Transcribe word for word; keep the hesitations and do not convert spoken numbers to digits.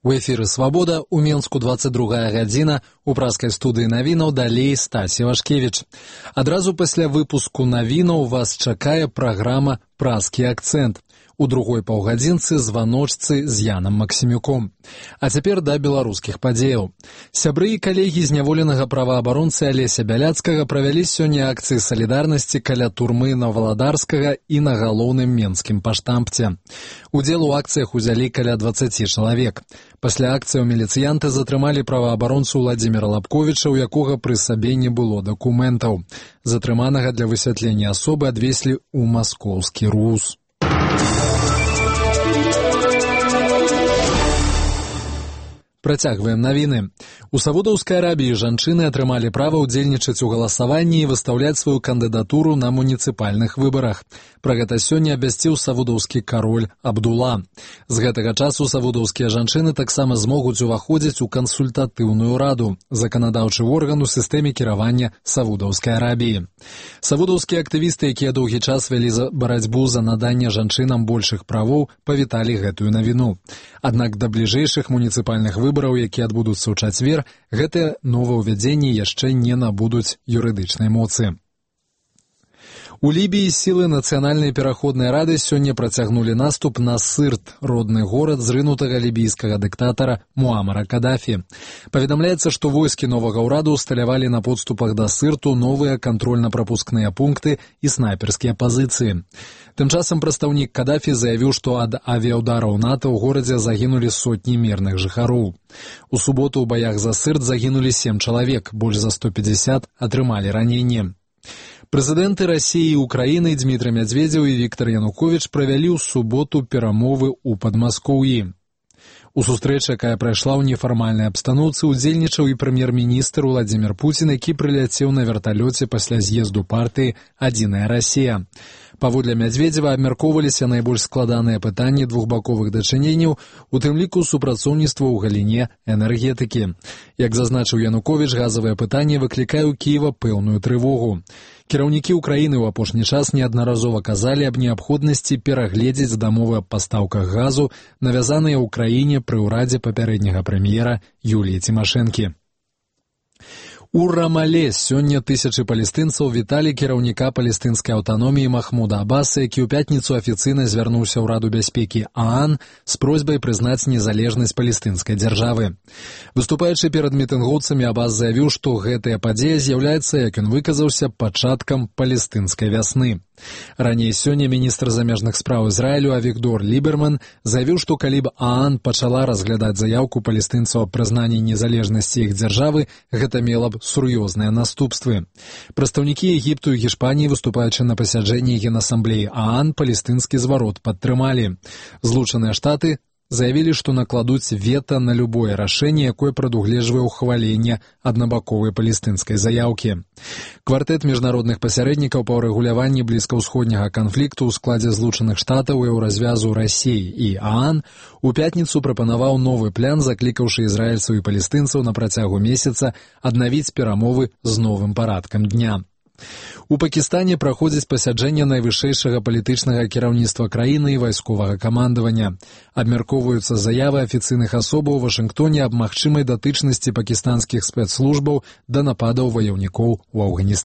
У эфіры «Свабода», у Менску двадцать другая гадзіна, у праскай студыі навінаў далей Стасі Вашкевіч. Адразу пасля выпуску навінаў вас чакае праграма «Праскі акцэнт». У другой паўгадзінцы званочцы з Янам Максімюком. А цяпер да беларускіх падзеяў. Сябры і калегі зняволенага праваабаронцы Алеся Бяляцкага правялі сёння акцыі салідарнасці каля турмы Новаладарскага і на галоўным менскім паштампце. Удзел у акцыях узялі каля дваццаці чалавек. Пасля акцыяў міліцыянты затрымалі праваабаронцу Владзіміра Лапковіча, у якога пры сабе не было дакументаў. Затрыманага для высвятлення асобы адвезлі ў маскоўскі РУС. Працягваем навіны. У Саудаўскай Арабіі жанчыны атрымалі права ўдзельнічаць у галасаванні і выстаўляць сваю кандыдатуру на муніцыпальных выбарах. Пра гэта сёння абвясціў саудаўскі кароль Абдула. З гэтага часу саудаўскія жанчыны таксама змогуць уваходзіць у кансультатыўную раду, заканадаўчы орган у сістэме кіравання Саудаўскай Арабіі. Саудаўскія актывісты, якія доўгі час вялі барацьбу за наданне жанчынам большых правоў, павіталі гэтую навіну. Аднак да бліжэйшых муніцыпальных выбараў выбараў, якія адбудуцца ў чацвер, гэтыя новаўвядзенні яшчэ не набудуць юрыдычнай моцы. У Лібіі сілы Нацыянальнай пераходнай рады сёння працягнулі наступ на Сырт, родны горад зрынутага лібійскага дыктатара Муамара Кадафі. Паведамляецца, што войскі новага ўраду усталявалі на подступах да Сырту новыя кантрольна-прапускныя пункты і снайперскія пазіцыі. Тым часам прадстаўнік Кадафі заявіў, што ад авіяўдараў НАТО ў горадзе загінулі сотні мірных жыхароў. У суботу ў баях за Сырт загінулі сем чалавек, больш за сто пятьдесят атрымалі раненне. Прэзідэнты Расіі і Украіны Дмітрый Мядзведзеў і Віктор Януковіч правялі ў суботу перамовы ў Падмаскоўі. У сустрэчы, якая прайшла ў нефармальнай абстаноўцы, удзельнічаў і прэм'ер-міністр Владзімір Пуцін, які прыляцеў на верталёце пасля з'езду партыі «Адзіная Расія». Паводле Мядзведзева абмяркоўваліся найбольш складаныя пытанні двухбаковых дачыненняў, у тым ліку супрацоўніцтва ў галіне энергетыкі. Як зазначыў Януковіч, газавае пытанне выклікае ў Кіева пэўную трывогу. Кіраўнікі ўкраіны ў апошні час неаднаразова казалі аб неабходнасці перагледзець дамовы аб пастаўках газу, навязаныя ў краіне пры ўрадзе папярэдняга прэм'ера Юліі Цімашэнкі. У Рамале сёння тысячы палестынцаў віталі кіраўніка палестынскай аўтаноміі Махмуда Аббаса, які ў пятніцу афіцыйна звярнуўся ў Раду бяспекі ААН з просьбай прызнаць незалежнасць палестынскай дзяржавы. Выступаючы перад мітынгоўцамі, Аббас заявіў, што гэтая падзея з'яўляецца, як ён выказаўся, пачаткам палестынскай вясны. Раней сёння міністр замежных спраў Ізраілю Авігдор Ліберман заявіў, што калі б ААН пачала разглядаць заяўку палестынцаў аб прызнанні незалежнасці іх дзяржавы, гэта мела б сур'ёзныя наступствы. Прадстаўнікі Егіпту і Гішпаніі, выступаючы на пасяджэнні Генасамблеі ААН, палестынскі зварот падтрымалі. Злучаныя Штаты заявілі, што накладуць вета на любое рашэнне, якое прадугледжвае ўхваленне аднабаковай палестынскай заяўкі. Квартэт міжнародных пасярэднікаў па ўрэгуляванні блізкаўсходняга канфлікту ў складзе Злучаных Штатаў і ў развязу Расіі і ААН у пятніцу прапанаваў новы план, заклікаўшы ізраільцаў і палестынцаў на працягу месяца аднавіць перамовы з новым парадкам дня. У Пакістане праходзіць пасяджэнне найвышэйшага палітычнага кіраўніцтва краіны і вайсковага камандавання. Абмяркоўваюцца заявы афіцыйных асобаў у Вашынгтоне аб магчымай датычнасці пакістанскіх спецслужбаў да нападаў ваяўнікоў у Афганістане.